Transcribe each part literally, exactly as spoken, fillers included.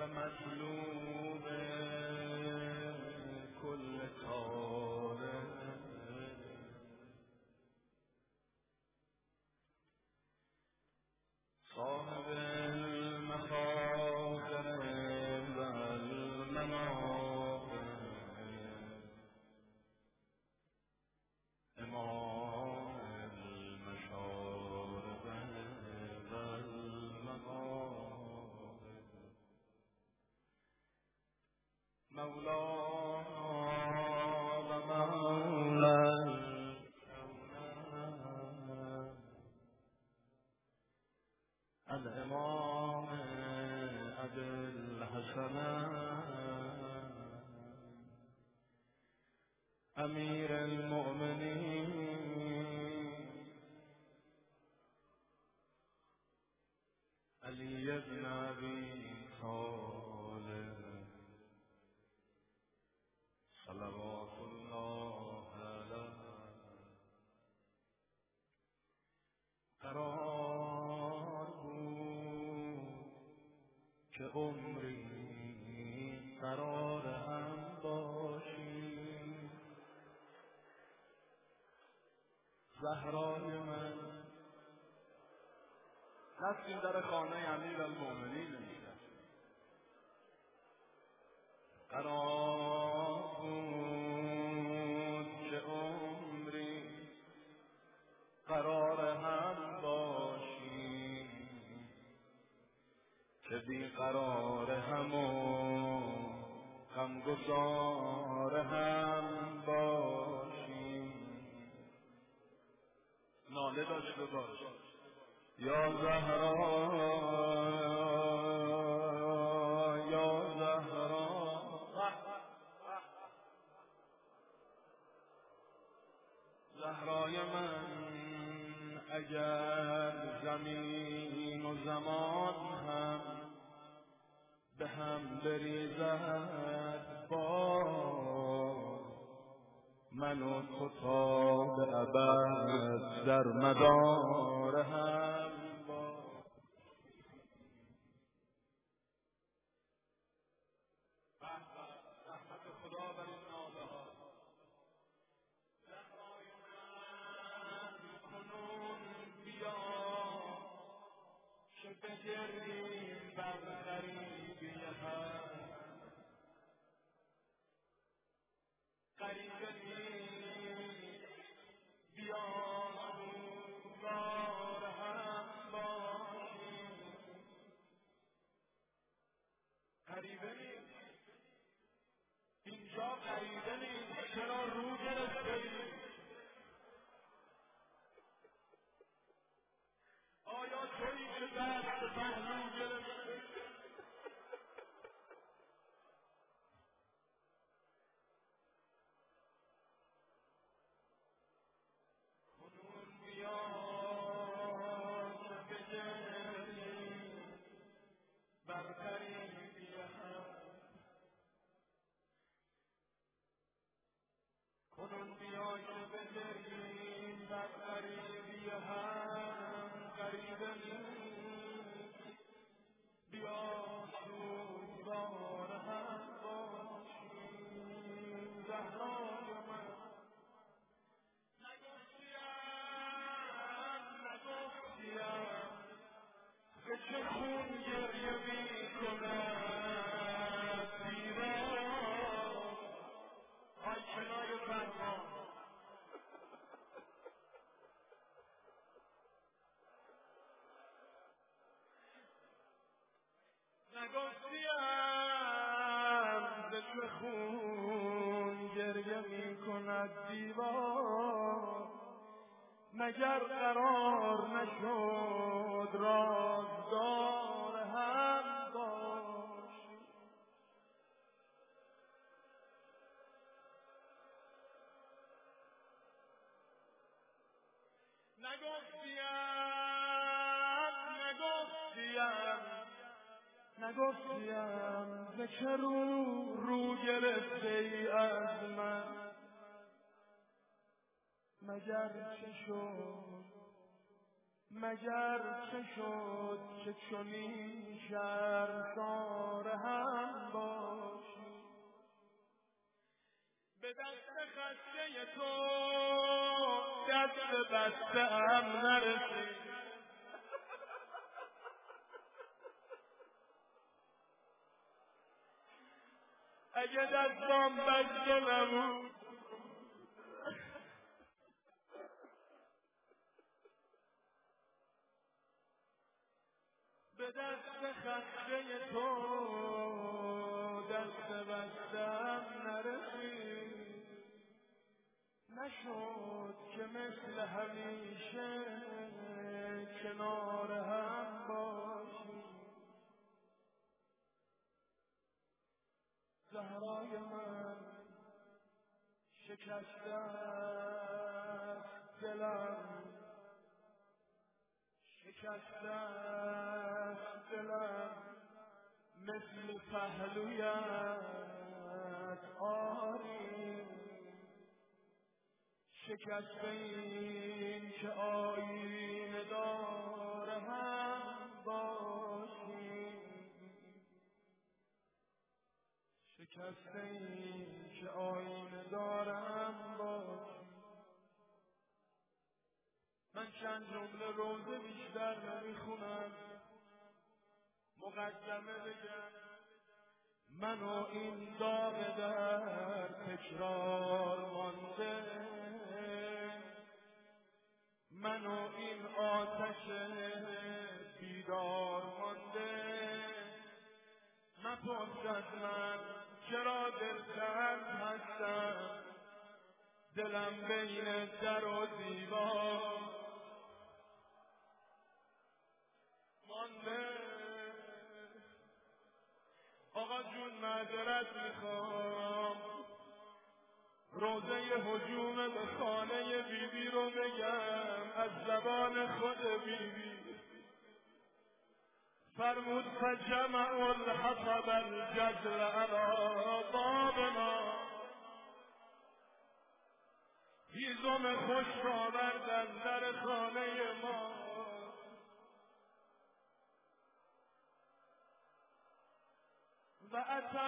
مطلوب کل کاره صاحب المفاخر و المناقب امام المشارب و المغارب مولانا و مولا الامام ابی الحسن امیر المؤمنین علی ابن ابی طالب صلوات الله علیه. قرار بود که عمری قرار هم باشی زهرای من. رفتیم در خانه امیر المؤمنین. قرار بود که عمری قرار هم باشی که بی قرار هم و غمگسار هم باشی. ناله داشته باش یا زهرا یا زهرا. زهرای من اگر زمین و زمان هم به هم بریزد با من و تو تا به ابد در مدار هم با. رحمت خدا بر این ناله ها. زهرای من کنون بیا که بگردیم بر غریبی هم. غریبه نیست بیا روزگار هم باشیم. غریبه نیست اینجا، غریبه نیست. چرا رو گرفتی؟ آیا تویی که دست پهلو گرفتی؟ کنون بیا که بگردیم بر غریبی هم. کنون بیا که بگردیم بر غریبی هم. غریبه نیست بیا روزگار هم باشیم. زهرای من نگفتیم نگفتیم که چه خون گریه می کند دیوار. آی کنای فرمان نگفتیم به چه خون گریه می کند دیوار. مگر قرار نشد رازدار هم باشی. نگفتیم نگفتیم نگفتیم به چه رو رو گرفته ای از من. مگر چه شد مگر چه شد که چنین شرمسار هم باشی. به دست خسته تو دست بسته هم نرسید. اگه دستام بسته نبود به دست خسته تو دست بستم نرسید. نشد که مثل همیشه کنار هم باشیم. زهرای من شکسته است دلم، شکسته است دلم مثل پهلویت آری. شکسته این که آینه دار هم باشیم. شکسته این که آینه دارم باشیم. من چند جمله روزه بیشتر نمیخونم، مقدمه بگم. من و این داغ در تکرار مانده، من و این آتش بیدار مانده. مپرس از من چرا دلتنگ هستم، دلم بین در و دیوار مانده. آقا جون معذرت میخوام، روزه هجوم به خانه بیبی بی رو بگم از زبان خود بیبی بی. فرمود فجمع الحطب الجزل على بابنا. هیزم خوش آوردن در خانه ما. و اتوا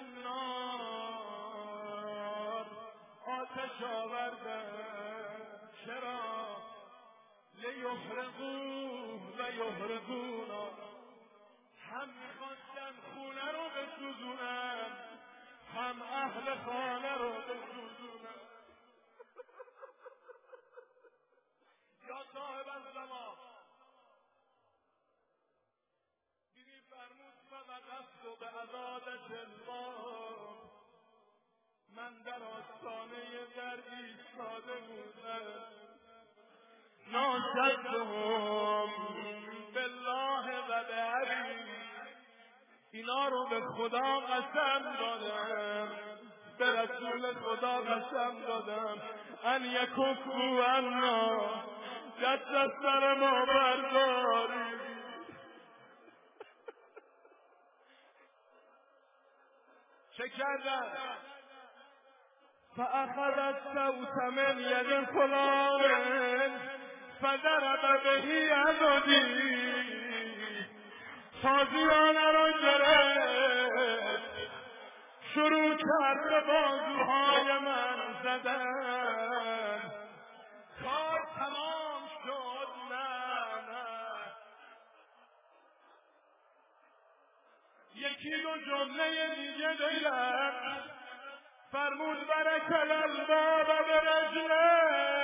بالنار، آتش آوردن. چرا؟ لیحرقوه و یحرقونا. هم میخواستن خونه رو بسوزونن، هم اهل خانه رو بسوزونن. یا صاحب الزمان بیبی فرمود فوقفت به عضادة الباب. من در آستانه در ایستاده بودم. ناشدهم بالله و بعبی. اینا رو به خدا قسم دادم، به رسول خدا قسم دادم ان یکفوا عنا، دست از سر ما برداری. چه کردن؟ فاخذ الصوت من ید فلان فضرب به یدی. تازیانه رو گرفت، شروع کرد به بازوهای من زدن. کار تمام شد. نه نه یکی دو جمله دیگه بگم. فرمود برک الالباب برجله.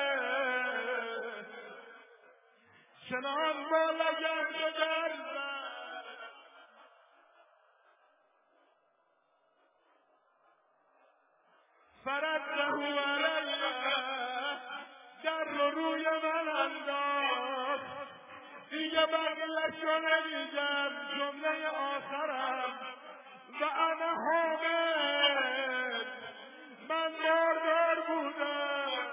چنان با لگن به در زد، فرده علیه، در رو روی من انداخت. دیگه بقیه‌شو نمیگم، جمله آخرم. و انا حامد، من باردار بودم.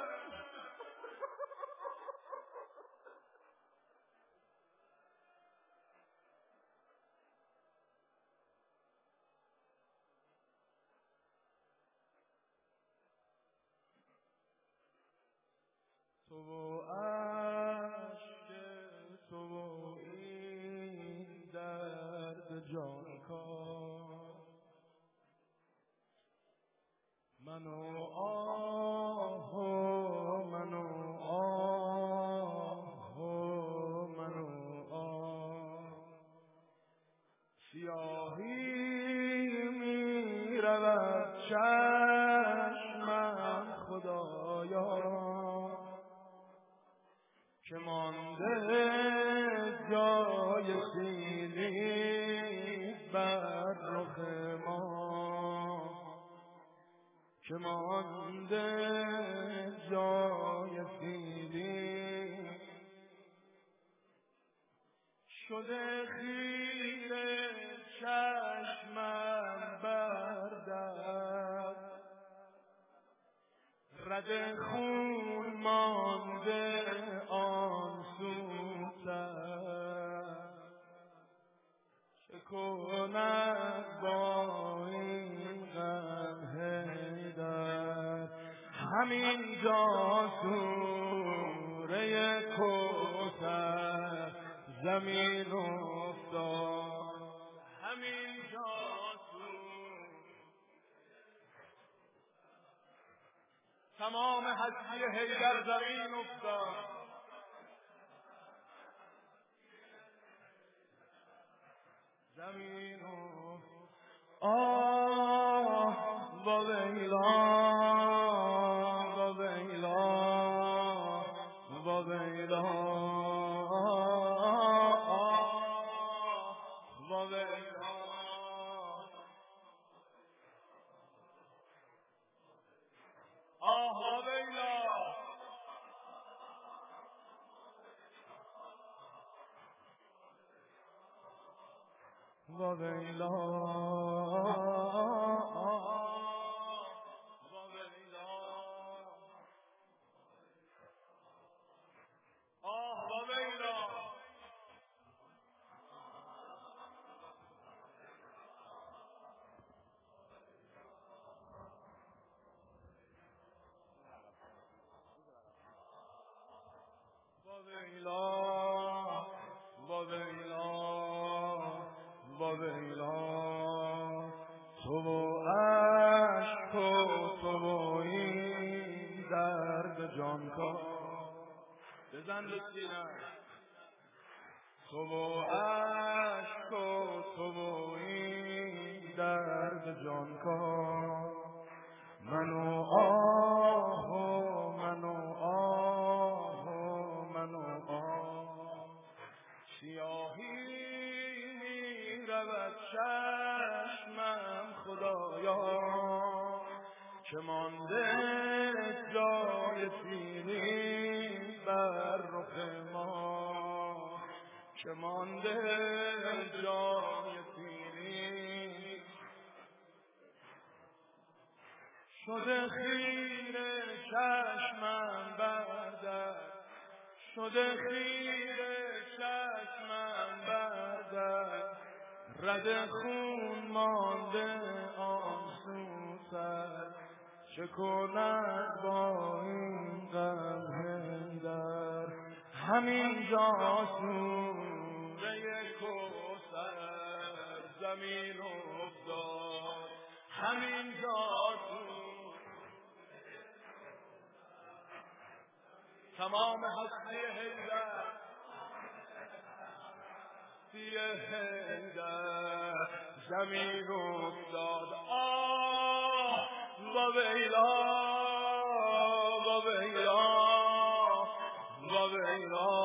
تو و عشق تو و این جانکار منو آه منو آه منو آه سیاهی می رود چشمم خدایا که مانده جای سیلی بر رخ ما که مانده جای سیلی شده خیره چشمم بردد رد خون مانده آن سوتر چه کند با این غم حیدر همین جا سوره کوثر زمین افتاد همین جا تمام هستی حیدر زمین افتاد زمین افتاد آه با ویلا با ویلا با ویلا با ویلا آه با ویلا با ویلا با ویلا آه با ویلا با ویلا با ویلا با ویلا تو و عشق و تو و این درد جانکار بزن به سینه تو و عشق و تو و این درد جانکار منو آه منو آه منو آه سیاهی می رود چشمم خدایا که مانده جای سیلی بر رخ ما که مانده جای سیلی شده خیره چشمم بردد شده خیره چشمم بردد رد خون مانده آن سوتر چه کند با این غم حیدر همین جا سوره کوثر زمین افتاد همین جا تمام هستی حیدر هستی حیدر زمین افتاد آه با ویلا با ویلا با ویلا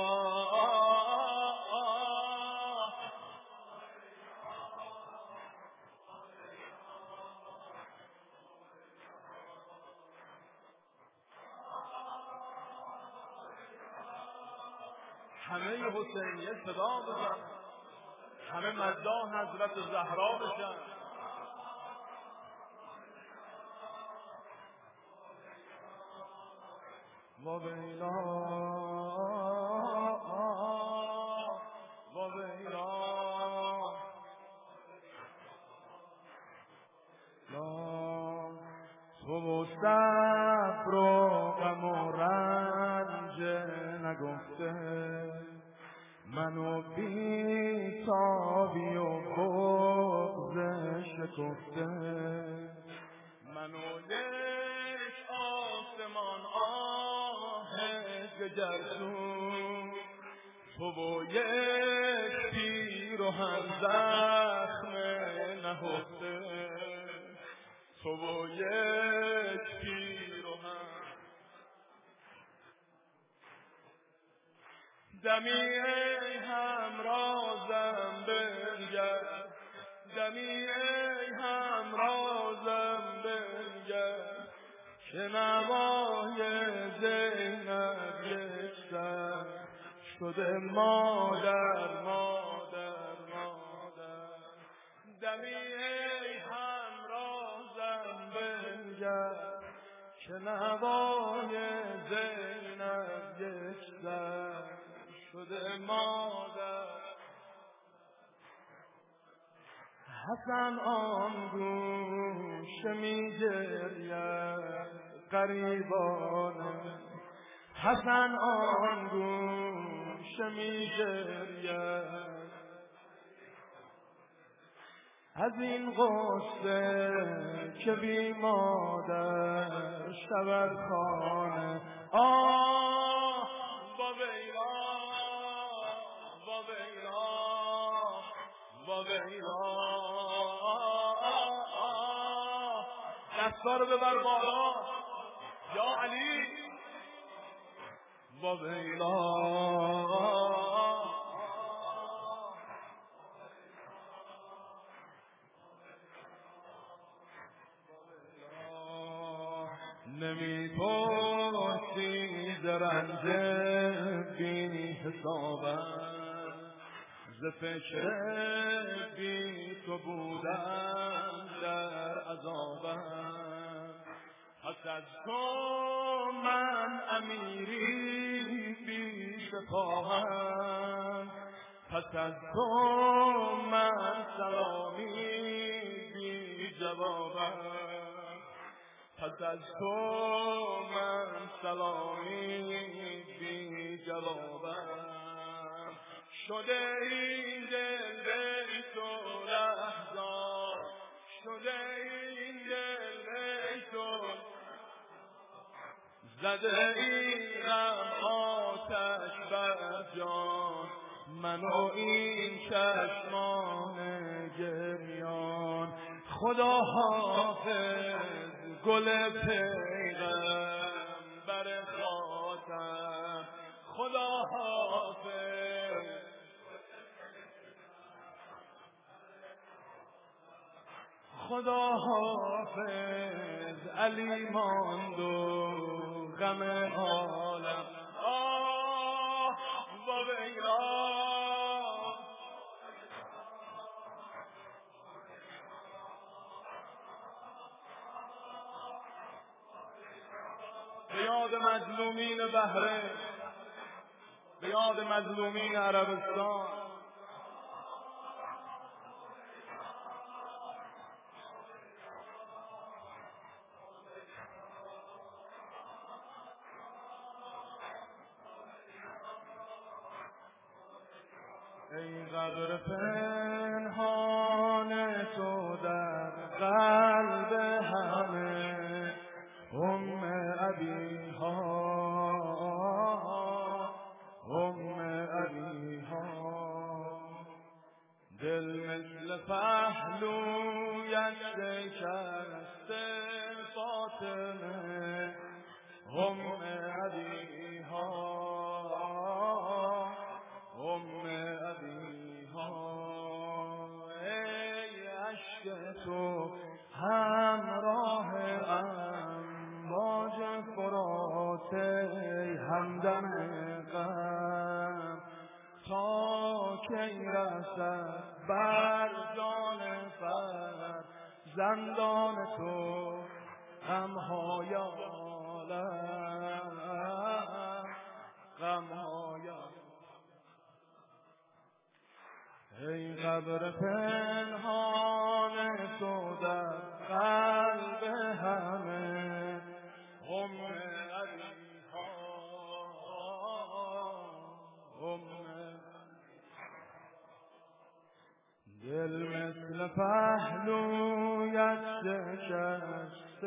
همه حسینیه صدا بزن همه مداح حضرت زهرا بشن با ویلا با ویلا تو و صبر و غم و رنج نگفته منو بی تابی و شکفته، من و یک آسمان آه جگرسون، تو و یک پیرهن زخم نهفته، تو و یک پیرهن. دمی ای همرازم بنگر، دمی ای همرازم بنگر، که نوای زینب یک سر شده مادر مادر مادر. دمی ای همرازم بنگر، که نوای زینب یک سر شده مادر. حسن آن گوشه می گرید غریبانه، حسن آن گوشه می گرید از این غصه که بی مادر شود خانه. آه با ویلا با ویلا با ویلا، دستا رو ببر بالا یا علی. با ویلا نمی پرسی ز رنج بی حسابم، ز فکر بی تو بودم در عذابم. پس از تو من امیری بی سپاهم، پس از تو من سلامی بی جوابم، پس از تو من سلامی بی جوابم. شده این دل بی تو لحظان، شده این دل بی تو، زده این غم آتش بر جان، من و این چشمان گریان. خدا حافظ گل پیغمبر خاتم، خدا حافظ خدا حافظ علی ماند و غم عالم. آه با ویلا به یاد مظلومین بحرین، به یاد مظلومین عربستان. ای قبر پنهان تو در قلب همه ام ابیها، ام ابیها. دل مثل پهلویت شکسته فاطمه، ام ابیها، ام ابیها. ای عشق تو همراه امواج فرات، ای همدم غم تا کی رسد بر جان فر زندان تو غمهای عالم، غمهای. ای قبر پنهان تو در قلب همه ام ابیها، ام. دل مثل پهلو شكست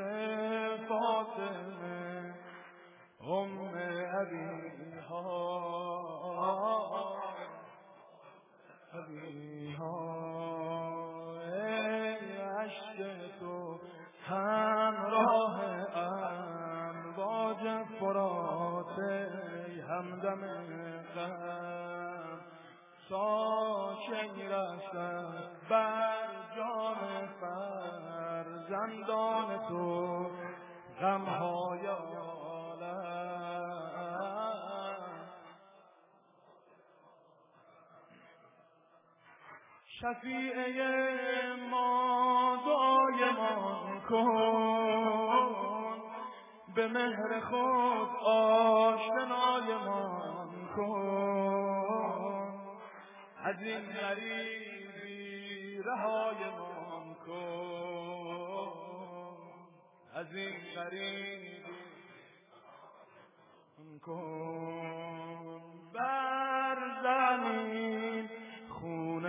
فاطمه ام ابیها ابیها ای عشق تو همراه امواج فرات همدم غم ساکن رسد بر جان فرزندان تو غمهای عالم شفیع ما دایمان کن به مهر خود آشنایمان کن از این غریبی رهایمان کن از این غریبی کن بر زمین خون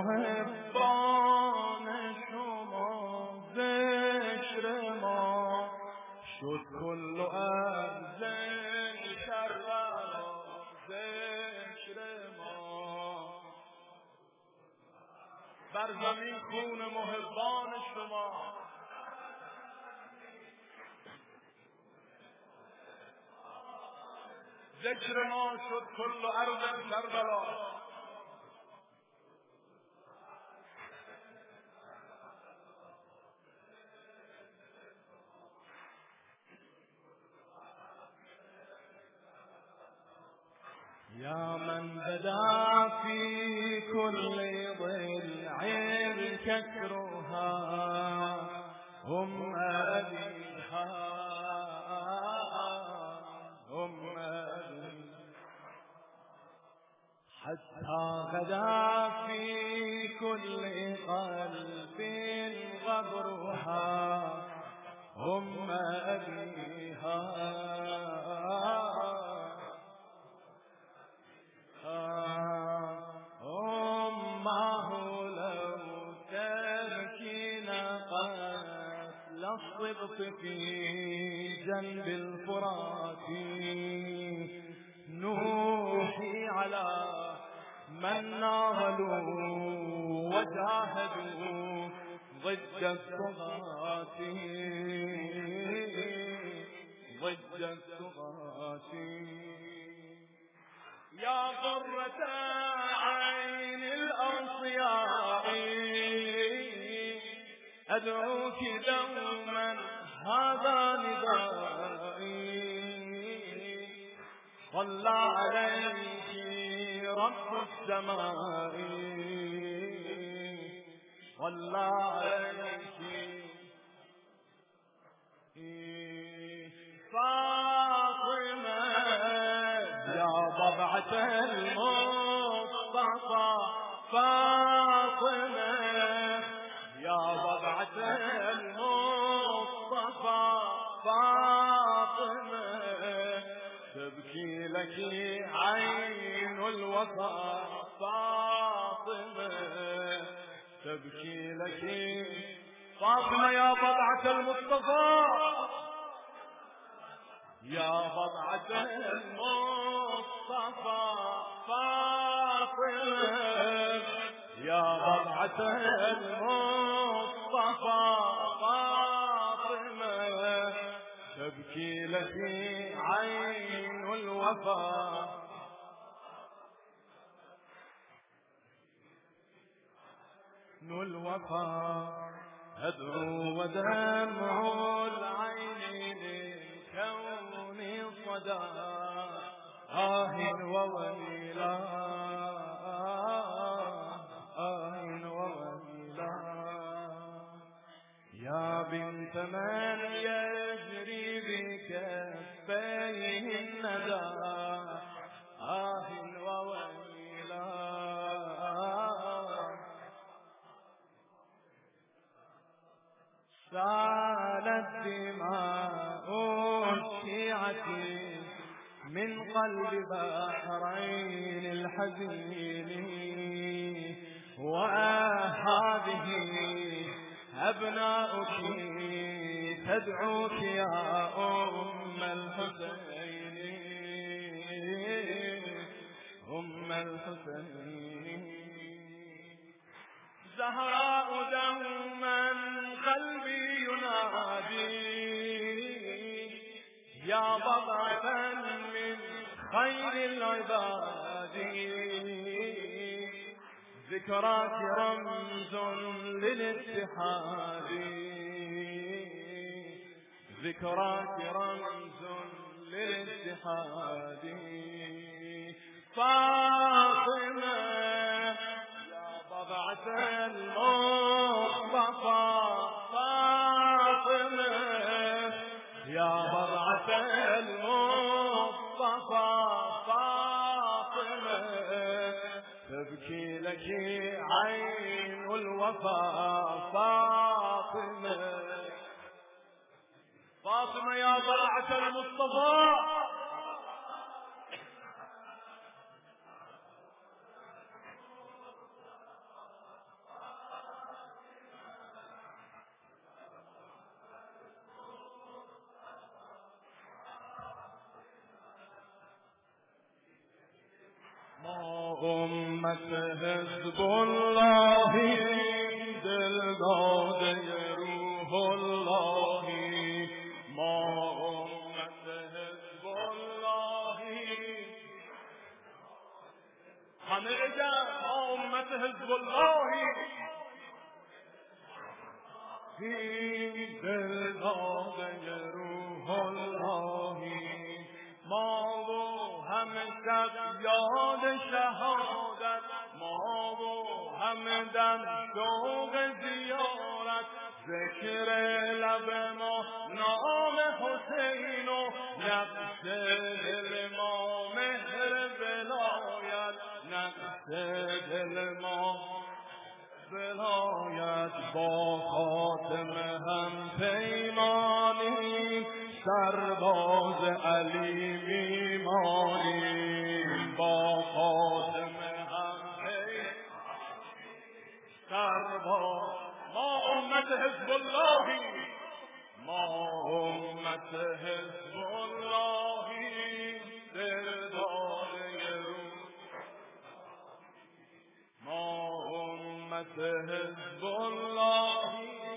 محبان شما ذکر ما شد کل ارض کربلا ذکر ما بر زمین خون محبان شما ذکر ما شد کل ارض کربلا يا من بدا في كل ضلع كسرها هم أبيها هم أبيها حتى غدا في كل قلب غبرها هم أبيها أمه لو تبكين قتل الصبط في جنب الفرات نوحي على من ناولوا وجاهدوا ضد الطغاة ضد الطغاة يا قرة عين الأوصياء أدعوك دوما هذا ندائي صلى عليك رب السماء صلى عليك فاطمة يا ضبعة المصطفى فاطمة يا ضبعة المصطفى فاطمة تبكي لك عين الوفاء فاطمة تبكي لك فاطمة يا ضبعة المصطفى يا بضعة المصطفى فاطمة يا بضعة المصطفى فاطمة تبكي لك عين الوفاء الوفاء أدعو ودمع العين كوني صدى آه وويلا آه وويلا يا بنت من يجري بكفيه الندى آه وويلا سالت دماء الشيعة من قلب بحرين الحزين وهذه أبناؤك تدعوك يا أم الحسين أم الحسين زهراء دوما قلبي ينادي يا بضعة من خير العباد ذكراك رمز للاتحاد ذكراك رمز للاتحاد فاطمة يا بضعة المصطفى فاطمة يا بضعة المصطفى فاطمة تبكي لك عين الوفا فاطمة فاطمة يا بضعة المصطفى أمة حزب الله دل داده روح الله ما أمة حزب الله همه بگن ما أمة حزب الله دل داده روح الله ما و همه شب یاد شهادت ما و همه دم شوق زیارت ذکر لب ما نام حسین و نقش دل ما مهر ولایت نقش دل ما ولایت با خاتم هم پیمانی سرباز علی میمانیم با خاتم هم پیمانی سرباز ما امت حزب الله ما امت حزب الله دلداده روح ما امت حزب الله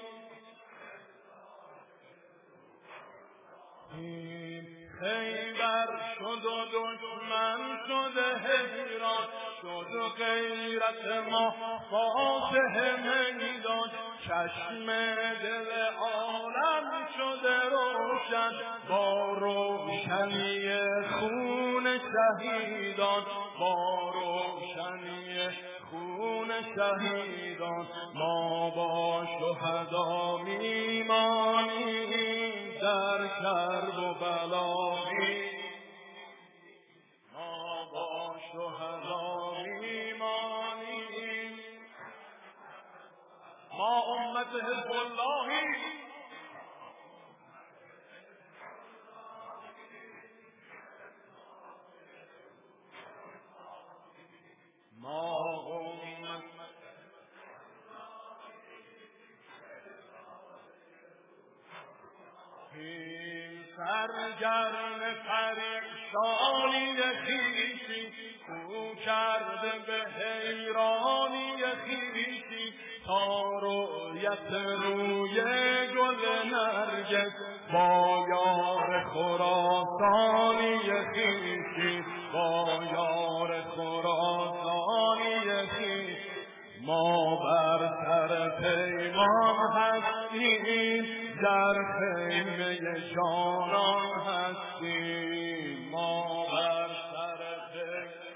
خیبر شد و دشمن شد حیران شد و غیرت ما فاتح میدان چشم دل عالم شد روشن با روشنی خون شهیدان با روشنی خون شهیدان ما با شهدا میمانیم در کرب و بلا ما با شهدا میمانیم ما امت حزب الله ما امت این سرگرم پریشانی خویشی او کرده به حیرانی خویشی تا رویت روی گل نرگس با یار خراسانی خویشی با یار خراسانی خویشی ما بر سر پیمان هستیم در خیمه جانان هستیم ما بر سر پیمان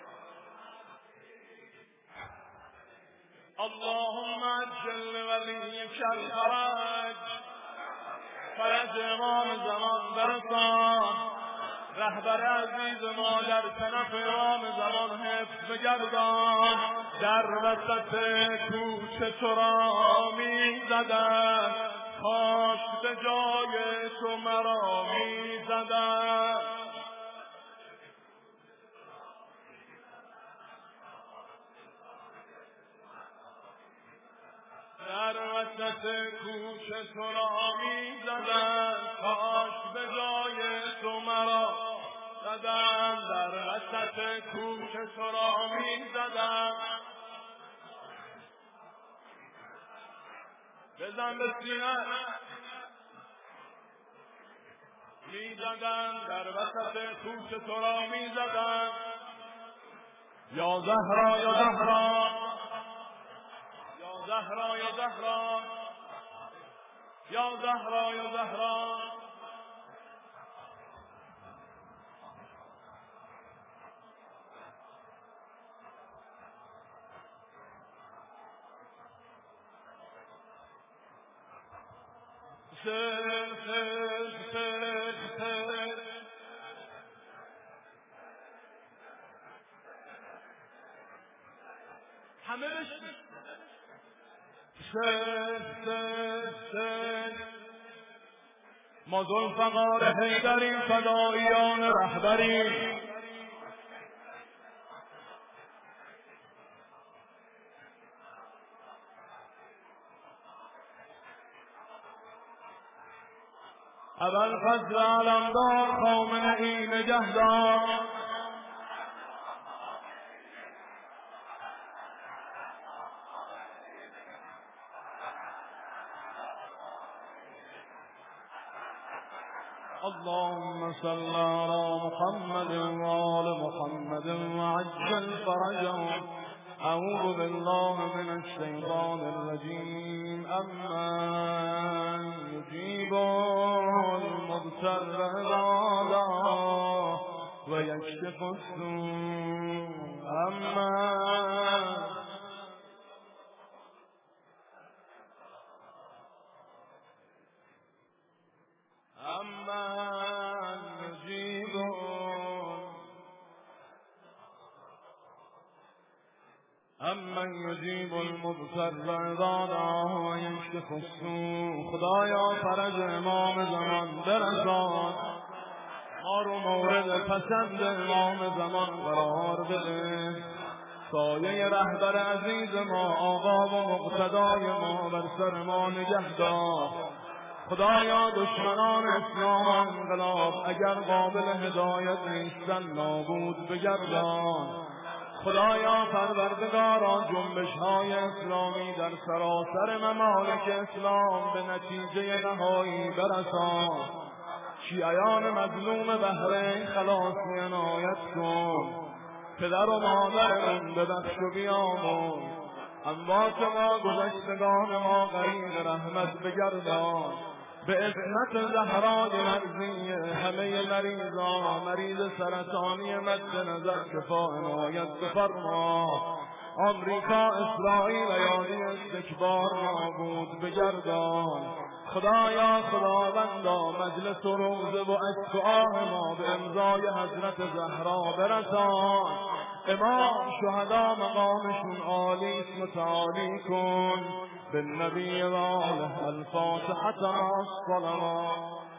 اللهم عجل ولیک الفرج فرج امام زمان برسان رهبر عزیز ما در کنف امام زمان حفظ بگردان در وسط کوچه تو را می زدن کاش به جای تو مرا می زدن در وسط کوچه تو را می زدن، کاش به جای تو مرا زدن، در وسط کوچ تو را می زدن. بزن به سینه می زدن، در وسط کوچ تو را می زدن. یا زهرا یا زهرا یا زهرا یا زهرا یا زهرا یا زهرا سر سر سر سر همه بشید سر سر سر ما ذوالفقار حیدریم، فداییان رهبریم. ابوالفضل علمدار خامنه ای نگهدار، اللهم صل على محمد وآل محمد وعجل فرجهم. أعوذ بالله من الشيطان الرجيم. أمن يجيب المضطر إذا دعاه ويكشف السوء. أمن أمن يجيب أمن يجيب المضطر إذا دعاه ويكشف السوء. خدایا فرج امام زمان برسان، ما رو مورد پسند امام زمان قرار بده. سایه رهبر عزیز ما آقا و مقتدای ما بر سر ما نگهدار. خدایا دشمنان اسلام انقلاب اگر قابل هدایت نیستن نابود بگردان. خدایا پروردگارا جنبش های اسلامی در سراسر ممالک اسلام به نتیجه نهایی برسان. شیعیان مظلوم بحرین خلاصی عنایت کن. پدر و مادرمون ببخش و بیامرز. اموات ما گذشتگان ما غریق رحمت بگردان. به عصمت زهرای مرضیه همه مریضان، مریض سرطانی مد نظر شفا عنایت بفرما. آمریکا اسرائیل ایادی استکبار نابود بگردان. خدایا خداوندا مجلس و روزه و عشق و آه ما به امضای حضرت زهرا برسان. امام شهدا مقامشون عالی است متعالی کن. بالنبی و آله الفاتحة مع الصلوات.